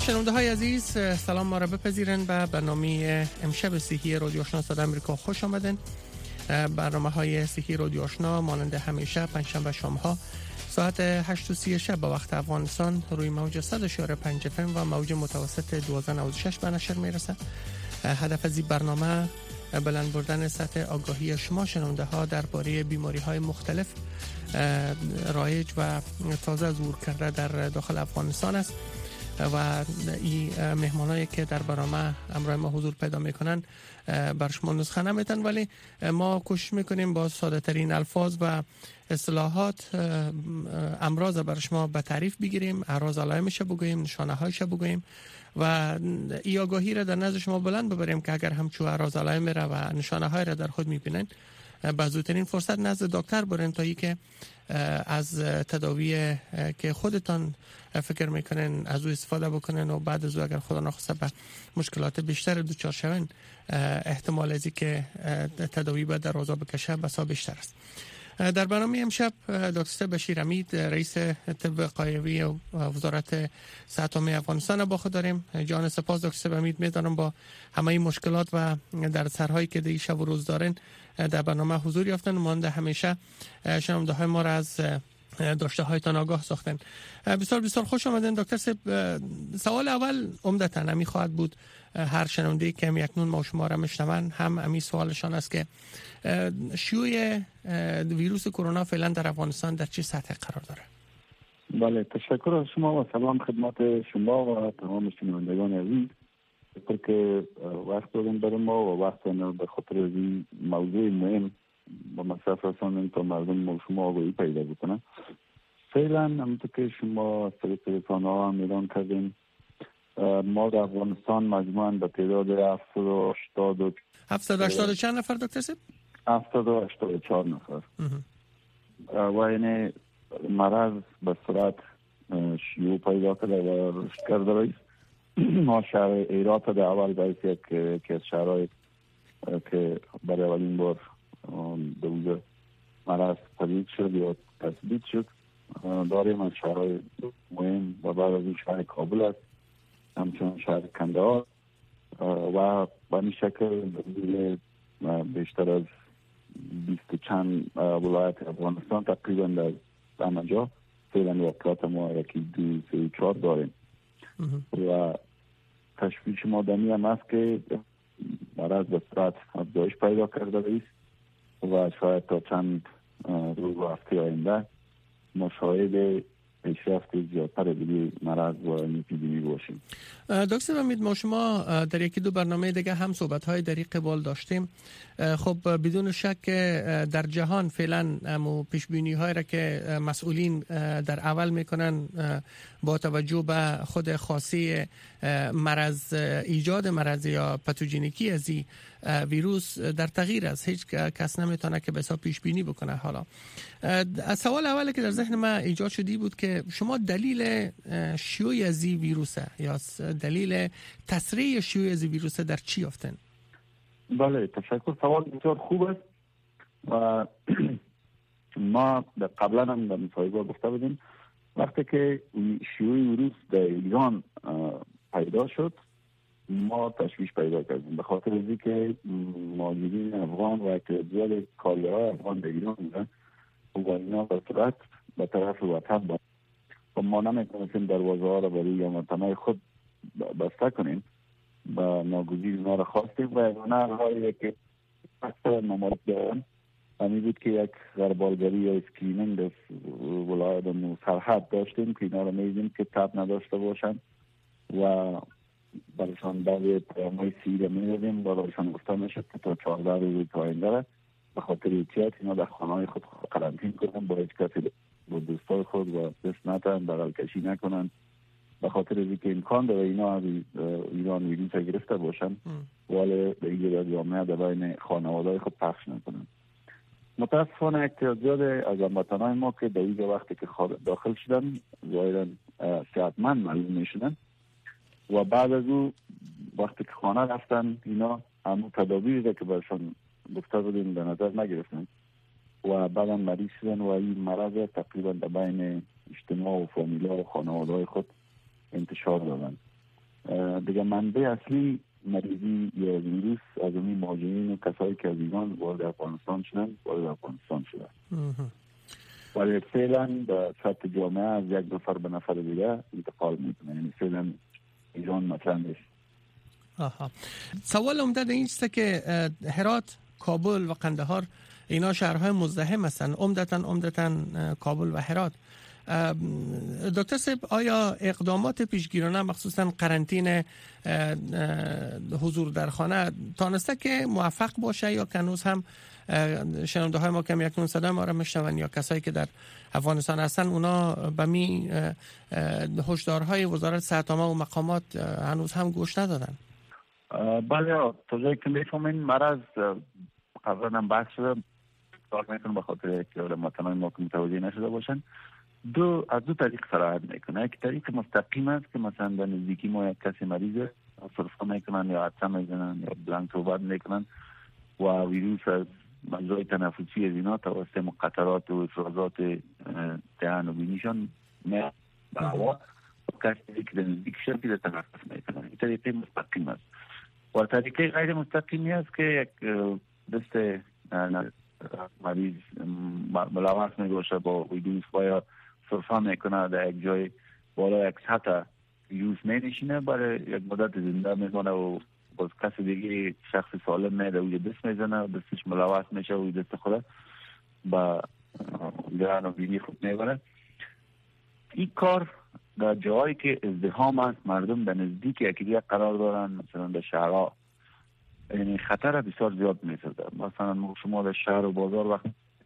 شنونده های عزیز، سلام ما را بپذیرند به برنامه امشب صحی رادیو آشنا صدای امریکا خوش آمدین. برنامه های صحی رادیو آشنا مانند همیشه پنجشنبه شام ها ساعت 8:30 شب به وقت افغانستان روی موج 100.5 FM و موج متوسط 1296 به نشر میرسه. هدف از این برنامه بلند بردن سطح آگاهی شما شنونده ها درباره بیماری های مختلف رایج و تازه ظهور کرده در داخل افغانستان است و این مهمانایی که در برنامه امروز ما حضور پیدا میکنن بر شما نسخه نمیتن، ولی ما کوشش میکنیم با ساده ترین الفاظ و اصطلاحات امراض بر شما به تعریف بگیریم، اعراض علائمش بگوییم، نشانه هایش بگوییم و این آگاهی را در نزد شما بلند ببریم که اگر همچون اعراض علائم را و نشانه های را در خود میبینن با زودترین فرصت نزد دکتر برین تا که از تداوی که خودتان فکر میکنین از او استفاده بکنین و بعد از او اگر خدا نخواسته به مشکلات بیشتر دچار شوین احتمال ازی که تداوی به دراز بکشه بسا بیشتر است. در برنامه امشب دکتر بشیر امید رئیس طب وقایوی و وزارت صحت عامه افغانستان با خود داریم. جان سپاس دکتر امید، میدانم با همه این مشکلات و دردسرهایی که در شب و روز دارن در برنامه حضور یافتن. مانند همیشه شنونده های ما را از داشته هایتان آگاه ساختن. بسیار بسیار خوش آمدین دکتر صاحب. سوال اول عمدتاً همی خواهد بود، هر شنونده که اکنون ما شما را میشنون هم امی سوالشان است که شیوع ویروس کرونا فعلا در افغانستان در چه سطح قرار داره؟ بله، تشکر از شما و سلام خدمت شما و تمام شنوندگان عزیز که وقت دادن برای ما و وقت به خاطر از این موضوع مهم با مصرف رسانیم تا مردم و شما آگاهی پیدا بکنن. فعلا همونطور که شما رسانه ها هم اعلان کردیم ما در افغانستان مجموعاً به تعداد 780 چند نفر دکتر صاحب؟ 784 نفر و این مرض به صورت شیوع پیدا کرده و رشد کرده است. ما شهر ایرات در اول باید که از شهرهای که برای اولین بار دوزه مرض پدید شد یا تثبیت شد داریم. از شهرهای مهم و بعد از این شهر کابل است، همچنان شهر کندهار و به این شکل بیشتر از 20 چند ولایت افغانستان تقریبا در همه جا فعلا واقعات ما یکی 2 3 4 داریم و تشویش ما دمی هم است که مرض به صورت افزایش پیدا کرده است و شاید تا چند روز و هفته آینده مشاهده پیشرفت زیادتر دیگه مرض و اپیدمی باشیم. دکتر امید، ما شما در یکی دو برنامه دیگه هم صحبت‌های در این قبال داشتیم. خب بدون شک در جهان فعلا پیش‌بینی‌هایی را که مسئولین در اول میکنن با توجه به خود خاصی مرض، ایجاد مرض یا پاتوژنیکی از این ویروس در تغییر است. هیچ کس نمیتونه که به حساب پیش بینی بکنه. حالا سوال اولی که در ذهن من ایجاد شدی بود که شما دلیل شیوع از این ویروس یا دلیل تسریع شیوع از این ویروس در چی یافتن؟ بله، تشکر. سوال بسیار خوب است و ما قبلا هم در مصاحبه گفته بودیم وقتی که شیوع ویروس در ایران پیدا شد ما تشویش پیدا کردیم به خاطر از اینکه مهاجرین افغان و اعتراضیات کاریهای افغان در ایران بودن و اینا به صورت به طرف وطن بود و ما نمیتونستیم دروازه ها را برای وطنهای خود بسته کنیم و ناگزیر اینا را خواستیم و اینا هایی که اکثر ممارک دارن همی بود که یک غربالگری یا اسکرینینگ در ولایت سرحد داشتیم که اینا را میدیم که تب نداشته باشن و برایشان بعضی پیام‌های سیر می‌دادیم و برایشان گفته میشد که تا 14 روز آینده به خاطر احتیاط اینا در خانه‌های خود قرنطینه کنن، با هیچ کسی با دوستای خود و دست ندن، بغل کشی نکنن به خاطر اینکه امکان داره اینا از ایران ویروس گرفته باشن ولی به این جامعه در بین خانواده‌های خود پخش نکنن. متاسفانه احتیاجات از هموطنان ما که در اینجا وقتی که داخل شدن ظاهراً صحتمند معلوم میشدن و بعد از او وقتی که خانه رفتن اینا همون تدابیری که برشان گفته بودیم به نظر نگرفتن و بعدا مریض شدن و این مرض تقریبا در بین اجتماع و فامیلا و خانواده های خود انتشار دادن دیگه منبع اصلی مریضی یا ویروس از اون مهاجرین و کسایی که از ایران وارد افغانستان شدن ولی فعلا به سطح جامعه از یک نفر به نفر دیگه انتقال میکنه، یعنی فعلا ایران مطرح نیست. سوال عمده این است که هرات، کابل و قندهار اینا شهرهای مزدحم هستند، عمدتاً کابل و هرات. دکتر صاحب، آیا اقدامات پیشگیرانه مخصوصاً قرنطینه حضور در خانه تانسته که موفق باشه یا که هنوز هم شنونده های ما کم یکنون صدای ما را میشنون یا کسایی که در افغانستان هستن اونا به می هشدارهای وزارت صحت عامه و مقامات هنوز هم گوش ندادن؟ بله، تا جایی که میفهمین مرض قبلا هم بحث شده، کار میکنم به خاطر که مطمئن ما که متوجه نشده باشن. از دو طریق سرایت میکنه. یک طریق مستقیم است که مثلا به نزدیکی ما یک کسی مریضه صرفا میکنن یا عطسه میزنن یا بلند صحبت میکنن و ویروس از مجرای تنفسی از اینا توسط مقطرات و افرازات دهن و بینیشان به هوا کسی که در نزدیک شد که تنفس میکنن. این طریق مستقیم است. و طریقه غیر مستقیمی است که یک دست مریض ملامس میگوشه با ویروس و یا صرفا میکنه در یک جای بالا یک سطح ویروس مینشینه، برای یک مدت زنده میمانه و باز کسی دیگه شخص سالم میده و دست میزنه، دستش ملوث میشه و دست خود با گران و بینی خود میبره. این کار در جایی که ازدحام است، مردم در نزدیک یکی قرار دارن، مثلا در شهرها، یعنی خطر بسیار زیاد میسازه. مثلا شما در شهر و بازار وقت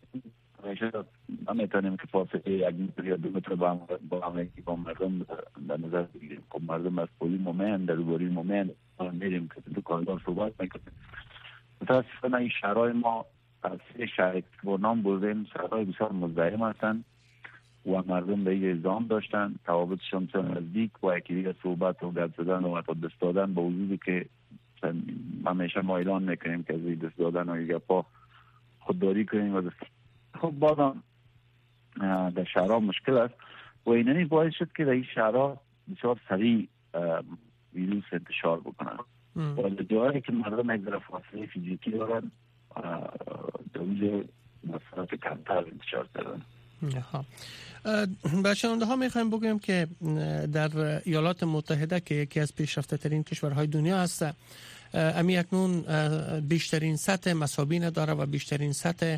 نمیتونیم که فاصله 1 متر یا 2 متر با مردم در نظر بگیریم. خب مردم از پولی مومن در دوباری مومن میریم که دکاندار صحبت میکنیم. متاسفانه این شهرهای ما از 3 شهر که با نام بردیم شهرهای بسیار مزدحم هستند و مردم به این ازدحام داشتن، توابطشان نزدیک و یکی دیگه صحبت و گپ زدن و حتی دست دادن، با وجودی که همیشه ما اعلان میکنیم که از دست دادن و گپا خودداری کنیم و دست. خب بازم در شهرها مشکل است و ایننی باعث شد که در این شهرها بسیار سریع ویروس انتشار بکنن و در جایی که مردم یک ذره فاصله فیزیکی دارن دویز مسافت کمتر انتشار دارن. به شنونده ها میخوایم بگویم که در ایالات متحده که یکی از پیشرفته ترین کشورهای دنیا هست، امی اکنون بیشترین سطح مصابین داره و بیشترین سطح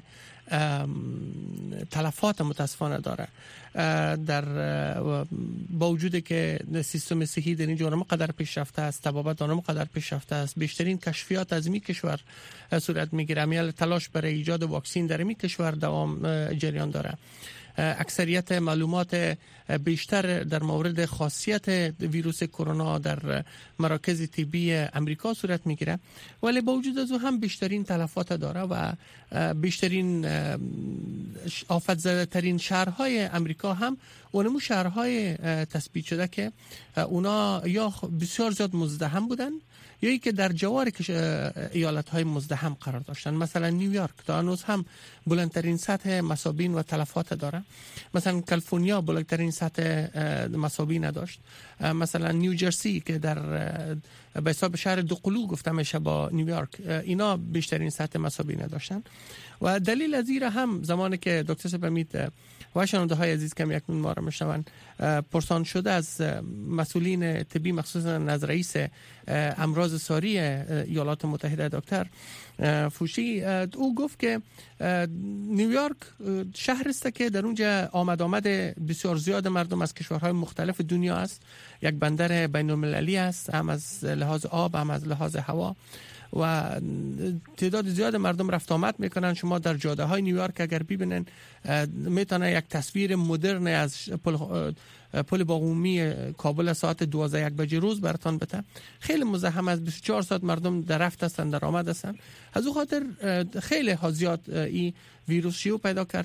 تلفات متاسفانه داره. در با وجودی که سیستم صحی در اینجا مقدر پیشرفته است، طبابت آنها مقدر پیشرفته است، بیشترین کشفیات از می کشور صورت میگیره. امیال تلاش برای ایجاد واکسین در می کشور دوام جریان داره. اکثریت معلومات بیشتر در مورد خاصیت ویروس کرونا در مراکز طبی امریکا صورت میگیره، ولی با وجود از او هم بیشترین تلفات داره و بیشترین آفت زده ترین شهرهای امریکا هم اونمو شهرهای تثبیت شده که اونا یا بسیار زیاد مزدحم بودن یا ای که در جوار ایالت‌های مزدحم قرار داشتن. مثلا نیویورک تا هنوز هم بلندترین سطح مصابین و تلفات داره. مثلا کالیفرنیا بلندترین سطح مصابین نداشت. مثلا نیوجرسی که در به حساب شهر دوقلو گفته میشه با نیویورک، اینا بیشترین سطح مصابین نداشتن. و دلیل از این هم زمانی که دکتر سپمید و شنونده های عزیز کم یکنون ما را میشنون پرسان شده از مسئولین طبی مخصوصا از رئیس امراض ساری ایالات متحده دکتر فوشی، او گفت که نیویورک شهر است که در اونجا آمد بسیار زیاد مردم از کشورهای مختلف دنیا است، یک بندر بین المللی است، هم از لحاظ آب هم از لحاظ هوا و تعداد زیاد مردم رفت آمد میکنن. شما در جاده های نیویورک اگر ببینن میتونه یک تصویر مدرن از پل باقومی کابل ساعت 12 بجه روز براتون بده. خیلی مزاحم است، 24 ساعت مردم در رفت هستن در آمد هستن. از او خاطر خیلی زیاد این ویروس شیوع پیدا کرد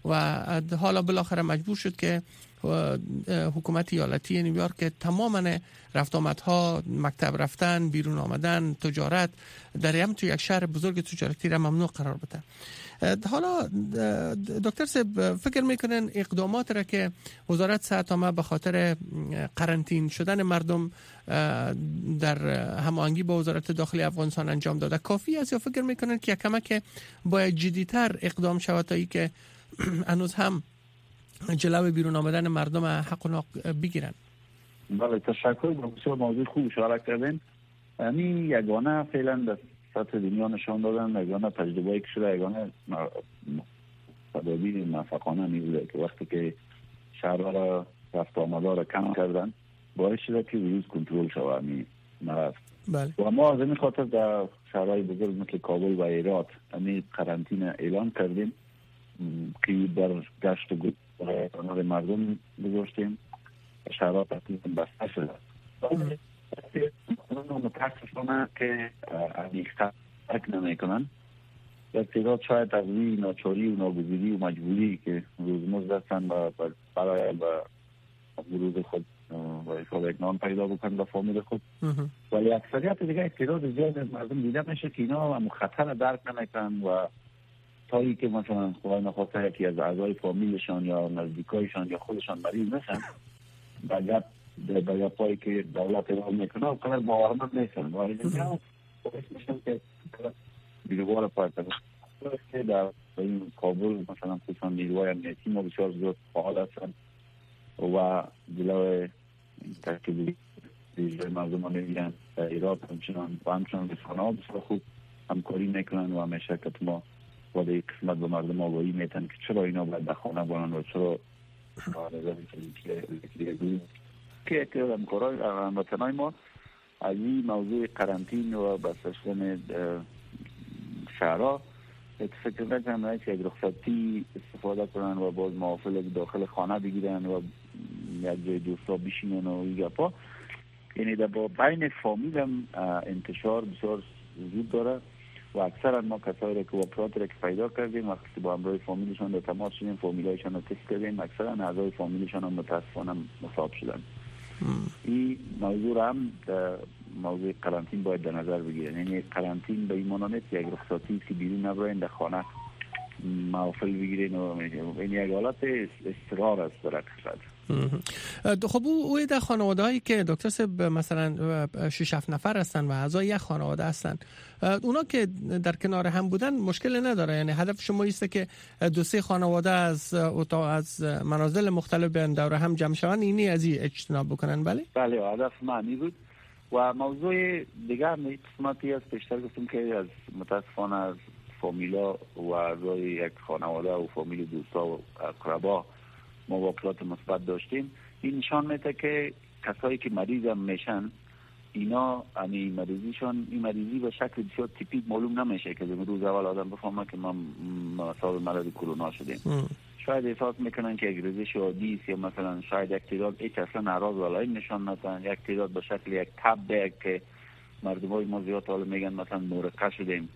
و حالا بالاخره مجبور شد که حکومت ایالتی نیویورک که تماما رفت آمدها، مکتب رفتن، بیرون آمدن، تجارت در هم تو یک شهر بزرگ تجارتی را ممنوع قرار بده. حالا دکتر صاحب فکر میکنن اقدامات را که وزارت صحت عامه به خاطر قرنطین شدن مردم در هماهنگی با وزارت داخلی افغانستان انجام داده کافی است، یا فکر میکنن که یک کمک باید جدی‌تر اقدام شود تا ای که هنوز هم جلوی بیرون آمدن مردم حق و ناق بگیرن؟ بله، تشکر. بسیار موضوع خوب اشاره کردین. یعنی یگانه فعلا در سطح دنیا نشان دادن، یگانه تجربه‌ای که شده، یگانه تدابیر موفقانه نیست که وقتی که شهرها را رفت آمدها را کم کردن باعث شده که ویروس کنترل شود، یعنی نرفت. بله. و ما از این خاطر در شهرهای بزرگ مثل کابل و هرات یعنی قرنطینه اعلان کردیم که در گشت و گذار مردم گذاشتیم. شهرها تقریبا بسته شده. متاسفانه که عمیق‌تر فکر نمی‌کنن. در تعداد شاید از روی ناچاری و ناگزیری و مجبوری که روزمرز هستن برای روز خود و یک نان پیدا بکنن به فامیل خود، ولی اکثریت دیگه تعداد زیاد از مردم دیده میشه که اینا هم خطر درک نمیکنن و تا ای که مثلا خدای نخواسته یکی از اعضای فامیلشان یا نزدیکایشان یا خودشان مریض نشن، به پایی که دولت اعلام میکنه و قدر باورمند نیستن و این باعث میشن که بیروبار پایتر که در این کابل مثلا خصوصا نیروهای امنیتی ما بسیار زیاد فعال هستن و جلوی ترکیب دیجای مردم ها میگیرن. در ایراد همچنان رسانه ها بسیار خوب همکاری میکنن و همیشه که ما ولی یک قسمت به مردم آگاهی میتن که چرا اینا باید در خانه بانن و چرا که اکتیاد همکارای هموطنای ما از این موضوع قرنطین و بسته شدن شهرها فکر نکنم که یک رخصتی استفاده کنن و باز محافل داخل خانه بگیرن و یک جای دوستا بشینن و این گپا. یعنی در بین فامیل هم انتشار بسیار وجود داره و اکثرا ما کسایی را که واقعات را که پیدا کردیم وقتی با همراه فامیلشان در تماس شدیم، فامیلایشان را تست کردیم، اکثرا اعضای فامیلشان هم متاسفانه مصاب شدن. این موضوع را هم در موضوع قرنطین باید در نظر بگیرن. یعنی قرنطین به این معنی نیست یک رخصتی که بیرون نبرین در خانه محافل بگیرین و این یک حالت اصرار است در حقیقت. خب او در خانواده هایی که دکتر صاحب مثلا 6-7 نفر هستن و اعضای یک خانواده هستن، اونا که در کنار هم بودن مشکل نداره؟ یعنی هدف شما ایسته که 2-3 خانواده از منازل مختلف بیان دور هم جمع شون، اینی از این اجتناب بکنن؟ بله هدف معنی بود. و موضوع دیگر قسمتی است پیشتر گفتم که از متاسفانه از فامیلا و اعضای یک خانواده و فامیل دوستا و اقربا مواقعات مثبت داشتیم. این نشان میده که کسایی که مریض هم میشن اینا این مریضی به شکل بسیار تیپیک معلوم نمیشه که روز اول آدم بفهمه که ما مصاب مرض کرونا شدیم. شاید احساس میکنن که یک ریزش عادی است یا مثلا شاید یک تعداد هیچ اصلا اعراض و علائم نشان ندن، یک تعداد به شکل یک تب که مردمای ما زیاد حالا میگن مثلا مورقه شدیم.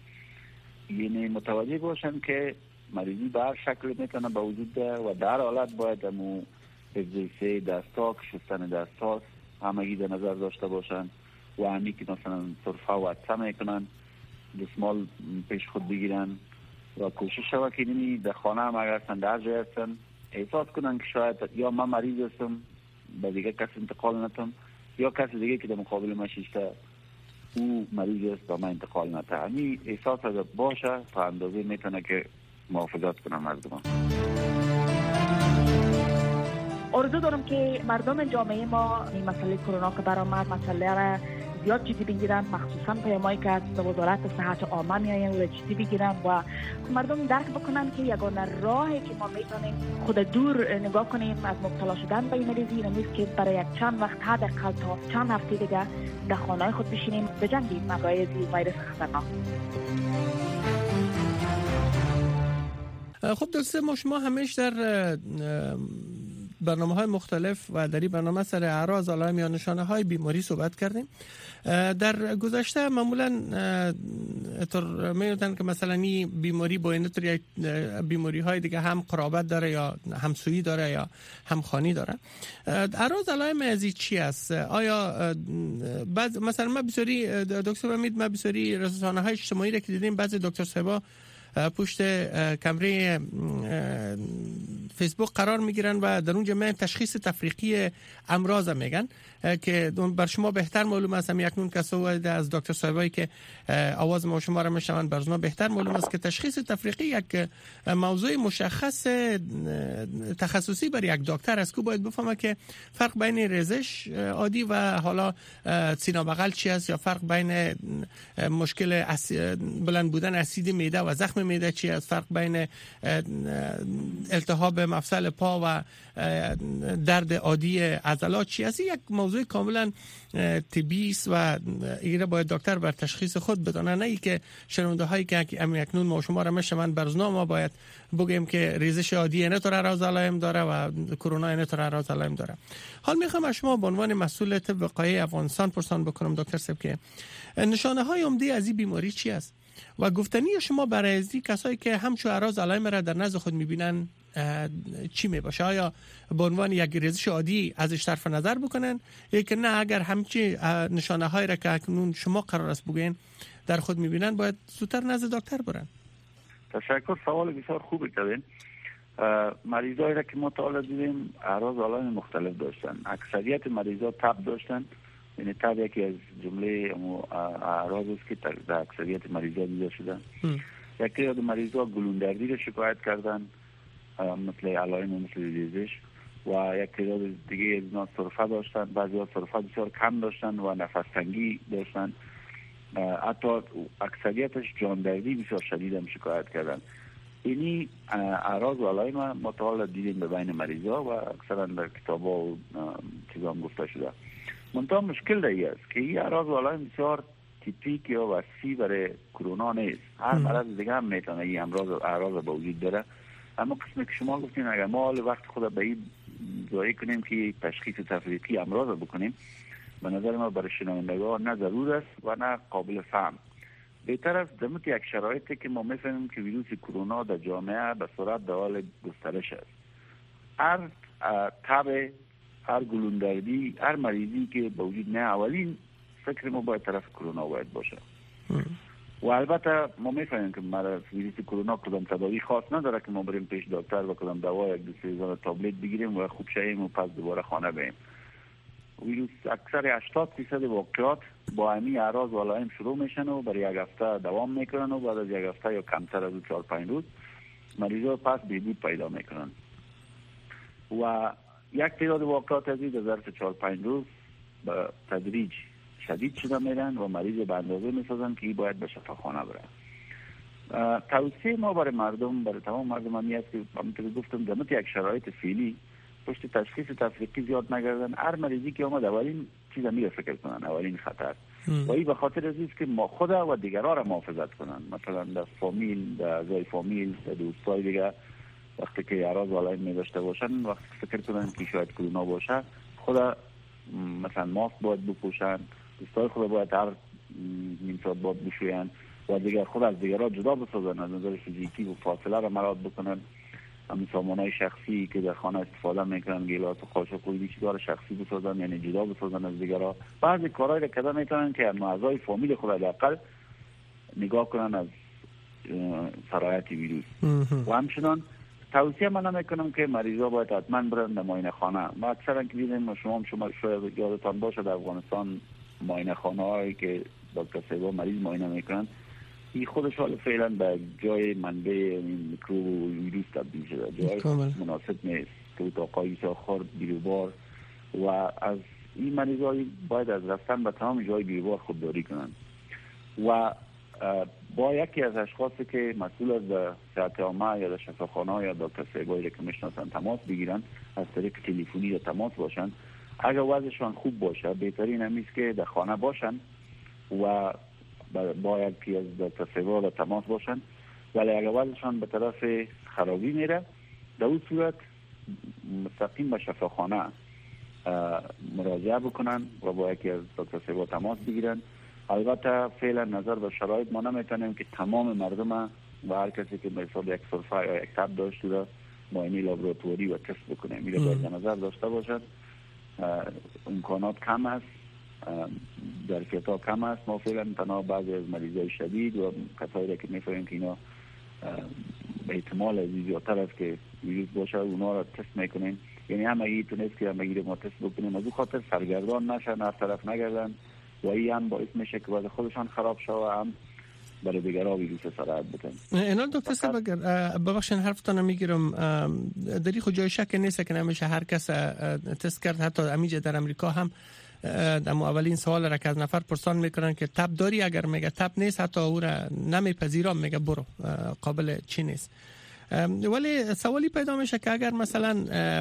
یعنی متوجه باشن که مریضی به هر شکل میتونه به وجود ده و در حالت باید امو اگزرسیس دستاک شستن دستاس همگی در نظر داشته باشن و همی که مثلا صرفه و عطسه میکنن دستمال پیش خود بگیرن و کوشش شود که اینی در خانه هم اگر هستن در جای هستن احساس کنن که شاید یا من مریض هستم به دیگه کس انتقال نتم یا کس دیگه که در مقابل من شیشته او مریض است و من انتقال نته. همی احساس اگر باشه تا اندازه میتونه که محافظت کنم مردم. آرزو دارم که مردم جامعه ما این مسئله کرونا که برآمد مسئله را زیاد جدی بگیرن، مخصوصا پیامایی که از وزارت صحت عامه میآیند و جدی بگیرن و مردم درک بکنن که یگانه راهی که ما میتونیم خود دور نگاه کنیم از مبتلا شدن به این مریضی نیست که برای یک چند وقت حداقل تا چند هفته دیگه در خانه خود بشینیم بجنگیم مقای از ویروس خطرناک. خب دوست ما شما همیشه در برنامه‌های مختلف و در این برنامه سر اعراض، علائم یا نشانه‌های بیماری صحبت کردیم. در گذشته معمولا طور میگن که مثلا این بیماری با این طور بیماری‌های دیگه هم قرابت داره یا همسویی داره یا همخوانی داره. اعراض علائم ازی چی است؟ آیا مثلا ما بسیاری دکتر امید، ما بسیاری رسانه‌های اجتماعی را که دیدیم بعضی دکتر صاحبا پشت کمره فیسبوک قرار میگیرن و در اونجا من تشخیص تفریقی امراض میگن که بر شما بهتر معلوم است. هم یکنون کسایی از دکتر صاحبایی که آواز ما شما را میشنون بر شما بهتر معلوم است که تشخیص تفریقی یک موضوع مشخص تخصصی برای یک دکتر است که باید بفهمه که فرق بین ریزش عادی و حالا سینه بغل چی است، یا فرق بین مشکل بلند بودن اسید معده و زخم معده چی است، فرق بین التهاب مفصل پا و درد عادی عضلات چی است. یک موضوع کاملا طبی است و ایره باید دکتر بر تشخیص خود بدانه، نه ای که شنونده هایی که اکنون ما شما را میشنون برزنا ما باید بگیم که ریزش عادی نه طور اعراض علائم داره و کرونا نه طور اعراض علائم داره. حال میخوام از شما به عنوان مسئول طب وقایع افغانستان پرسان بکنم دکتر صاحب که نشانه های عمده از این بیماری چی است و گفتنی شما برای از کسایی که همچون اعراض علائم را در نزد خود میبینن چی میباشه؟ آیا به عنوان یک ریزش عادی ازش صرف نظر بکنن یا که نه اگر همچی نشانه های را که اکنون شما قرار است بگین در خود میبینن باید زودتر نزد دکتر برن؟ تشکر، سوال بسیار خوبی کردین. مریضایی را که ما تا حالا دیدیم اعراض علائم مختلف داشتن. اکثریت مریضا تب داشتن، یعنی تب یکی از جمله اعراض است که در اکثریت مریضا دیده شدن. یکی از مریضا گلوندردی را شکایت کردن مثل علائم مثل ریزش، و یک تعداد دیگه از اینا سرفه داشتن، بعضی ها سرفه بسیار کم داشتن و نفس تنگی داشتن، حتی اکثریتش جاندردی بسیار شدید هم شکایت کردن. اینی اعراض و علائم ما تا حالا دیدیم به بین مریضا و اکثرا در کتابا و چیزا هم گفته شده. منتها مشکل دیگه است که این اعراض و علائم بسیار تیپیک یا وصفی برای کرونا نیست. هر مرض دیگه هم میتونه این اعراض به وجود بره. اما قسمی که شما گفتین اگر ما حال وقت خود به این ضایع کنیم که تشخیص تفریقی امراض بکنیم، به نظر ما برای شنوندگان نه ضرور است و نه قابل فهم. بهتر است در یک شرایطی که ما میفهمیم که ویروس کرونا در جامعه به صورت در حال گسترش است، هر تب، هر گلوندردی، هر مریضی که به وجود نه، اولین فکر ما باید طرف کرونا باید باشه. و البته ما میفهمیم که ویروس کرونا کدام تداوی خاص نداره که ما بریم پیش دکتر و کدام دوا یک دو سه تابلت بگیریم و خوب شویم و پس دوباره خانه بریم. ویروس اکثر 80% واقعات با همین اعراض و علائم شروع میشن و برای یک هفته دوام میکنن و بعد از یک هفته یا کمتر از 4-5 روز مریضا پس بهبود پیدا میکنن و یک تعداد واقعات از این در ظرف 4-5 روز به تدریج شدید شده میرن و مریض به اندازه میسازن که باید به شفاخانه بره. توصیه ما برای مردم، برای تمام مردم همی است که همونطور گفتم در یک شرایط فعلی پشت تشخیص تفریقی زیاد نگردن. هر مریضی که اومد اولین چیز میره فکر کنن، اولین خطر و این به خاطر از است که ما خود و دیگران را محافظت کنن. مثلا در فامیل، در اعضای فامیل، در دوستای دیگه وقتی که اعراض و علائم داشته باشن، وقتی فکر کنن که شاید کرونا باشه، خود مثلا ماسک باید بپوشن، دوستای خود باید هر نیم ساعت باید بشوین و دیگر خود از دیگران جدا بسازن، از نظر فیزیکی و فاصله را مراعات بکنن. همین سامانهای شخصی که در خانه استفاده میکنن، گیلاس و قاشق و چیزا شخصی بسازن، یعنی جدا بسازن از دیگران. بعضی کارهای را کردن میتونن که اعضای فامیل خود حداقل نگاه کنن از سرایت ویروس. و همچنان توصیه من میکنم که مریضا باید حتما برن در معاینه خانه. ما اکثرا که دیدیم شما شاید یادتان باشه در افغانستان معاینه خانه هایی که دکتر صاحبا مریض معاینه میکنن، این خودش حالا فعلا به جای منبع میکروب و ویروس تبدیل شده، جای مناسب نیست که اتاقای ساخار بیروبار و از این مریضایی باید از رفتن به تمام جای بیروبار خودداری کنن و با یکی از اشخاصی که مسئول از صحت عامه یا در شفاخانه یا دکتر صاحبایی که میشناسن تماس بگیرن، از طریق تلفنی یا تماس باشن. اگر وضعشان خوب باشه بهترین همیست که در خانه باشن و باید که از دکتر صاحبا تماس باشن، ولی اگر وضعشان به طرف خرابی میره در اون صورت مستقیم به شفاخانه مراجعه بکنن و با یکی از دکتر سیوا تماس بگیرن. البته فعلا نظر به شرایط ما نمیتونیم که تمام مردم و هر کسی که مثلا یک سرفه یا یک تب داشته را معاینه لابراتوری و تست بکنیم. میره باید نظر داشته باشد. امکانات کم است، ظرفیت ها کم است. ما فعلا تنها بعضی از مریضای شدید و کسایی که میفهمیم که اینا به احتمال از زیادتر است که ویروس باشه اونا را تست میکنیم. یعنی همگی تو نیست که همگی ما تست بکنیم، از اون خاطر سرگردان نشن، هر طرف نگردن و این هم باعث میشه که بعد خودشان خراب شد و هم برای دیگرها ویروس سرایت بتن. اینا دکتر صاحب اگر ببخشید حرفتان میگیرم، در خود جای شک نیست که نمیشه هر کس تست کرد. حتی امیجه در امریکا هم اما اولین سوال را که از نفر پرسان میکنن که تب داری، اگر میگه تب نیست حتی او را نمیپذیرم، میگه برو قابل چی نیست. ولی سوالی پیدا میشه که اگر مثلا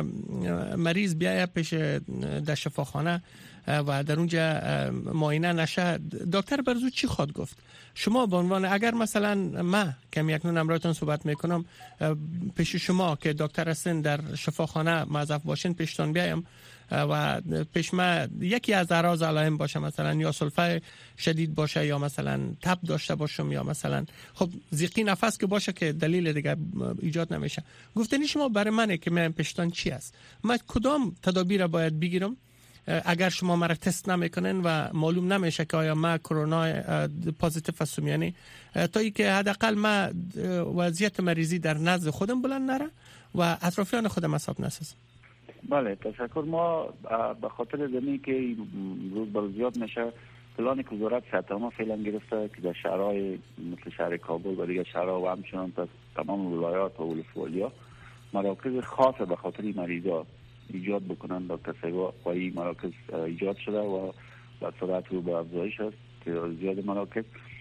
مریض بیاید پیش در شفاخانه و در اونجا معاینه نشه، دکتر برزو چی خواهد گفت؟ شما به عنوان اگر مثلا من که اکنون امروزتون صحبت میکنم پیش شما که دکتر هستین در شفاخانه موظف باشین پیشتون بیایم و پیش ما یکی از اعراض علائم باشه، مثلا یا سلفه شدید باشه یا مثلا تب داشته باشم یا مثلا خب ضیق نفس که باشه که دلیل دیگه ایجاد نمیشه، گفتنی شما برای منه که من پیشتون چی است؟ من کدام تدابیر باید بگیرم اگر شما مرا تست نمیکنن و معلوم نمیشه که آیا ما کرونا پوزیتیو هستم، یعنی تا ای که حداقل ما وضعیت مریضی در نزد خودم بلند نره و اطرافیان خودم حساب نسازم. بله تشکر. ما به خاطر زمینی که روز بر زیاد میشه پلان که وزارت صحت ما فعلا گرفته که در شهرهای مثل شهر کابل و دیگر شهرها و همچنان تا تمام ولایات و ولسوالیا مراکز خاص به خاطر مریضا ایجاد بکنن. دکتر سیوا و این مراکز ایجاد شده و به سرعت رو به افزایش است که زیاد مراکز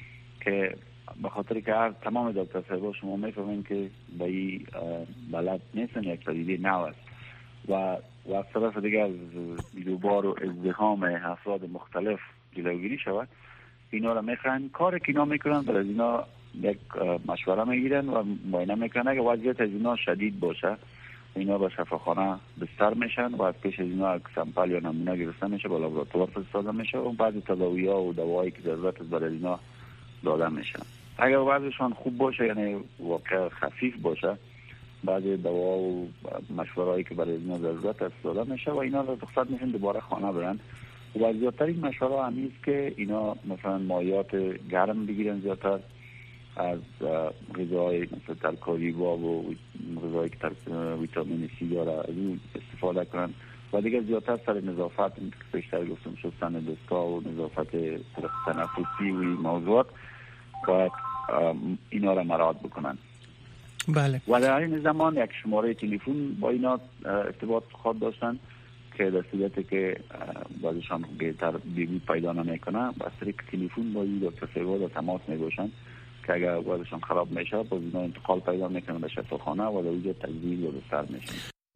که به خاطر که تمام دکتر سیوا شما میفهمین که به این بلد نیستن، یک پدیده نو است و از طرف دیگر از دوبار و ازدحام افراد مختلف جلوگیری شود. اینا را میخوان کار که اینا میکنن برای از اینا یک مشوره میگیرن و معاینه میکنن. اگه وضعیت از اینا شدید باشه اینا به شفاخانه بستر میشن و از پیش از اینا سمپل یا نمونه گرفته میشه، با لابراتوار فرستاده میشه و بعد تداوی ها و دوایی که ضرورت است برای اینا داده میشن. اگر وضعشان خوب باشه یعنی واقع خفیف باشه، بعد دوا و مشوره‌ای که برای اینا ضرورت است داده میشه و اینا رو رخصت میشن دوباره خانه برن. و زیادترین مشوره همین است که اینا مثلا مایعات گرم بگیرن، زیادتر از غذای مثل ترکاری و غذایی که ویتامین سی داره از اون استفاده کنن و دیگه زیادتر سر نظافت بیشتر گفتم شستن دست‌ها و نظافت تنفسی و موضوعات باید اینا را مراعات بکنن. بله. و در این زمان یک شماره تلفن با اینا ارتباط خواهد داشتن که در صورتی که بعضشان بهتر بیبی پیدا نمیکنه با طریق تلفن با این دکتر سیوا در تماس میباشن که اگر وضعشان خراب میشه باز اینا انتقال پیدا میکنن به شفاخانه و در اونجا تجویز و بستر میشن.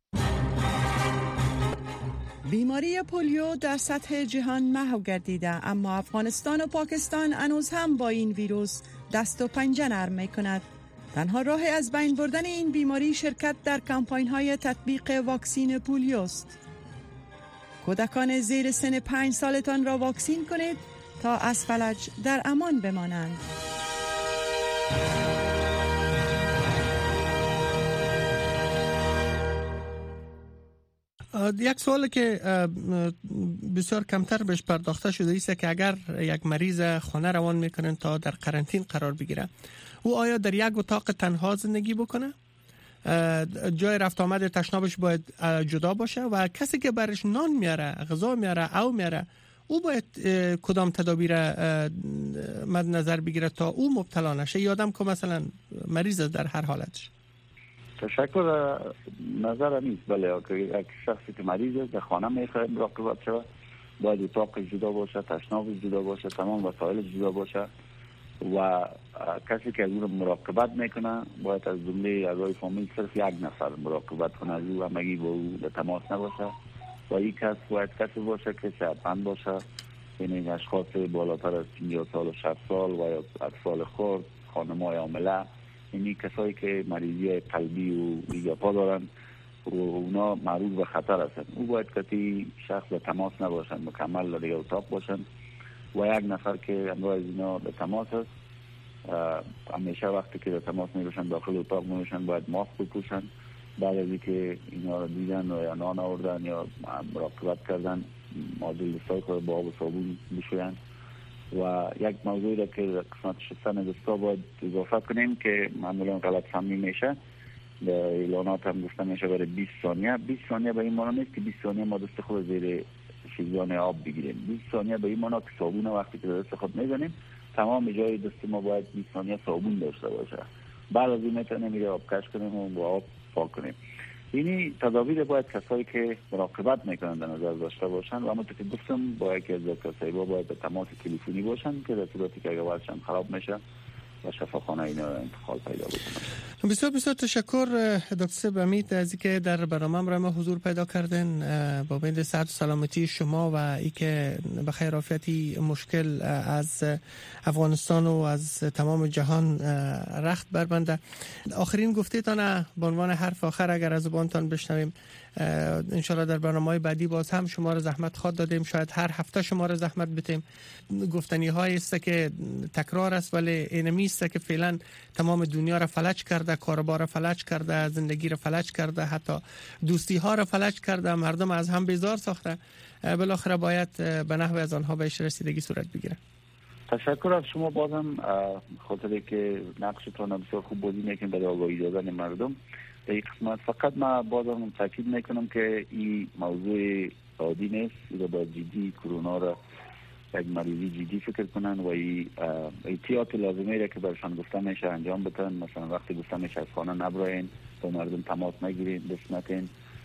بیماری پولیو در سطح جهان محو گردیده، اما افغانستان و پاکستان هنوز هم با این ویروس دست و پنجه نرم میکند. تنها راه از بین بردن این بیماری شرکت در کمپاین‌های تطبیق واکسین پولیوست. کودکان زیر سن 5 سالتان را واکسین کنید تا از فلج در امان بمانند. یک سوال که بسیار کمتر بهش پرداخته شده است که اگر یک مریض خانه روان میکنن تا در قرنطین قرار بگیره، او آیا در یک اتاق تنها زندگی بکنه؟ جای رفت آمد تشنابش باید جدا باشه و کسی که برش نان میاره، غذا میاره، او میاره، او باید کدام تدابیر مد نظر بگیره تا او مبتلا نشه؟ یادم که مثلا مریض در هر حالتش. تشکر. نظر نیست، بله که یک شخصی که مریضه در خانه میخواد مراقبت شود باید اتاق جدا باشه، تشنابش جدا باشه، تمام وسایل جدا باشه و کسی که از اون مراقبت میکنه باید از جمله اعضای فامیل صرف یک نفر مراقبت کنه، از او همگی با او در تماس نباشه و این کس باید کسی باشه که صحتمند باشه، یعنی اشخاص بالاتر از 50 سال و 60 سال و یا اطفال خرد، خانم‌های حامله، یعنی کسایی که مریضی قلبی و ایجاپا دارن و اونا معروض به خطر هستند. او باید کسی شخص به تماس نباشند، مکمل در اتاق باشند و یک نفر که همراه از اینا به تماس است همیشه وقتی که در تماس میباشند داخل اتاق میباشند باید ماسک بپوشند. بعد از اینکه اینا رو دیدن و یا نان آوردن یا مراقبت کردن معادل دستای خود با آب و صابون بشویند. و یک موضوعی را که قسمت شستن دستا باید اضافه کنیم که معمولا غلط فهمی میشه، در اعلانات هم گفته میشه برای 20 ثانیه. 20 ثانیه به این معنی نیست که 20 ثانیه ما دست خود زیر شیزان آب بگیریم. 20 ثانیه به این معنی که صابون وقتی که دست خود میزنیم تمام جای دست ما باید 20 ثانیه صابون داشته باشه. بعد از این میتونیم میره آب کش کنیم و با آب پاک کنیم. اینی تدابیر باید کسایی که مراقبت میکنن در نظر داشته باشن و همونطور که گفتم با یکی از دکتر باید به تماس تلفنی باشن که در صورتی که اگر وضعشان خراب میشه و شفاخانه اینا انتقال پیدا بکنن. بسیار بسیار تشکر دکتر صاحب امید از اینکه در برنامه ما حضور پیدا کردن. با امید صحت و سلامتی شما و اینکه به خیر عافیتی مشکل از افغانستان و از تمام جهان رخت بربنده. آخرین گفته‌تان به عنوان حرف آخر اگر از زبانتان بشنویم، انشالله در برنامه‌های بعدی باز هم شما را زحمت خواد دادیم، شاید هر هفته شما را زحمت بتیم. گفتنی های است که تکرار است ولی اینمی است که فعلا تمام دنیا را فلج کرده، کاروبار را فلج کرده، زندگی را فلج کرده، حتی دوستی ها را فلج کرده، مردم از هم بیزار ساخته. بالاخره باید به نحو از آنها بهش رسیدگی صورت بگیره. تشکر از شما. بازم خاطر که نقشتون بسیار خوب بازی میکنید برای آگاهی دادن مردم در این قسمت. فقط من بازم تاکید میکنم که این موضوع عادی نیست، این با جدی کرونا را یک مریضی جدی فکر کنن و احتیاط لازمه را که برشان گفته میشه انجام بدن. مثلا وقتی گفته میشه از خانه نبراین، با مردم تماس نگیرین، دست نکن،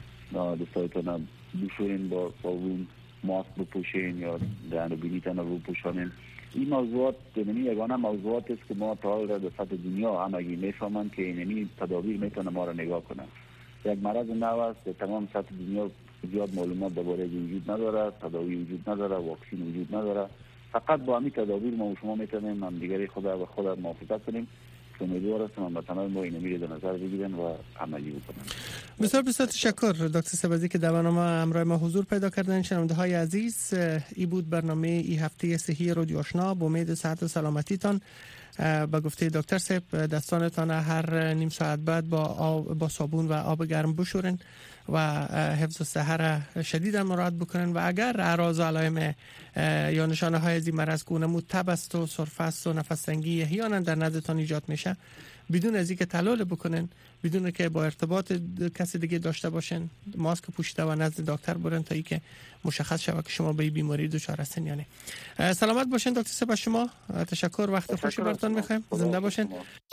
دستایتون بشورین با صابون، ماسک بپوشین یا دهن و بینیتون رو بپوشانین. این موضوعات یگانه موضوعات است که ما تا حال در سطح دنیا همگی میفهمند که اینمی تدابیر میتونه ما را نگاه کنه. یک مرض نو است، تمام سطح دنیا زیاد معلومات درباره وجود نداره، تداوی وجود نداره، واکسین وجود نداره. فقط با همین تدابیر ما و شما میتونیم هم دیگری خود محافظت کنیم. امیدوار هستم هموطنان ما اینمی را در نظر بگیرن و عملی بکنن. بسیار بسیار تشکر دکتر صاحب که در برنامه همراه ما حضور پیدا کردن. شنونده های عزیز، این بود برنامه این هفته صحی رادیو آشنا. با امید صحت و سلامتیتان با گفته دکتر صاحب دستانتان هر نیم ساعت بعد با صابون و آب گرم بشورن و حفظ صحه شدید مراعات بکنن و اگر اعراض و علائم یا نشانه های از این مرض گونه تب است و سرفه است و نفس تنگی احیانا در نزدتان ایجاد میشه، بدون از اینکه تلال بکنن، بدون که با ارتباط کسی دیگه داشته باشن، ماسک پوشیده و نزد دکتر برن تا اینکه مشخص شود که شما به این بیماری دچار هستین یا نه. سلامت باشین دکتر صاحب. شما تشکر، وقت خوشی براتون میخوایم. زنده باشین.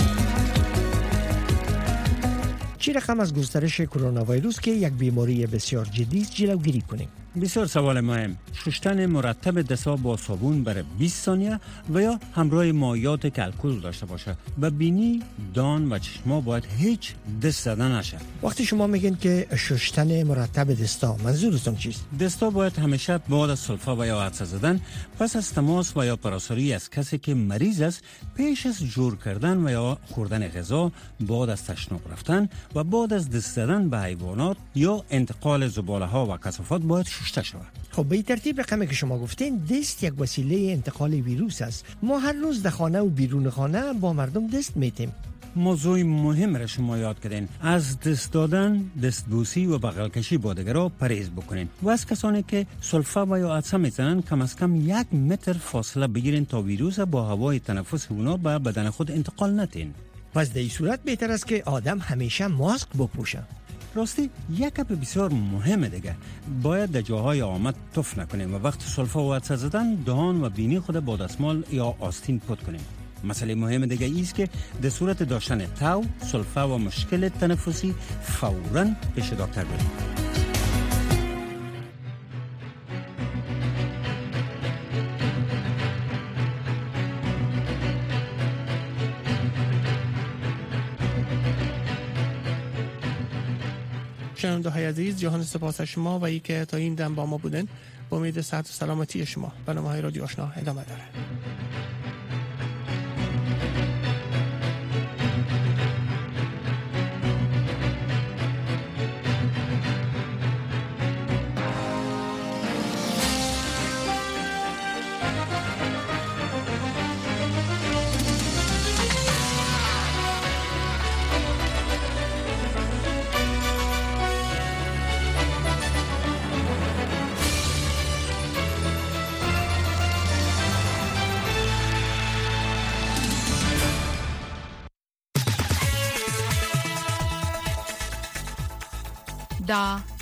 چی رقم از گسترش کرونا ویروس که یک بیماری بسیار جدی است جلوگیری کنیم؟ بسیار سوال مهم. شستن مرتب دست‌ها با صابون برای 20 ثانیه و یا همراه مایعات که الکل داشته باشه. به بینی، دان و چشما باید هیچ دست زدن نشه. وقتی شما میگین که شستن مرتب دستا، منظورتون چیست؟ دستا باید همیشه بعد از سلفا و یا عطسه زدن، پس از تماس و یا پراساری از کسی که مریض است، پیش از جور کردن و یا خوردن غذا، بعد از تشناب رفتن و بعد از دست زدن به حیوانات یا انتقال زباله ها و کثافات باید شسته شود. خب به این ترتیب رقمی که شما گفتین، دست یک وسیله انتقال ویروس است. ما هر روز در خانه و بیرون خانه با مردم دست میتیم. موضوع مهم را شما یاد کردین. از دست دادن، دستبوسی و بغل کشی با دیگران پرهیز بکنین و از کسانی که سلفا و یا عطسه میزنن کم از کم 1 متر فاصله بگیرین تا ویروس با هوای تنفس اونا به بدن خود انتقال ندین. پس در این صورت بهتر است که آدم همیشه ماسک بپوشه. راستی یک گپ بسیار مهمه دیگه، باید در جاهای آمد تف نکنیم و وقت سلفا و عطسه زدن دهان و بینی خود با دستمال یا آستین پاک کنیم. مسئله مهم دیگه ایست که در صورت داشتن تاو، سلفا و مشکل تنفسی فوراً پیش دکتر بریم. شنونده های عزیز، جهان سپاس از شما و ای که تا این دم با ما بودن. با امید صحت و سلامتی شما برنامه‌های رادیو آشنا ادامه داره. خدا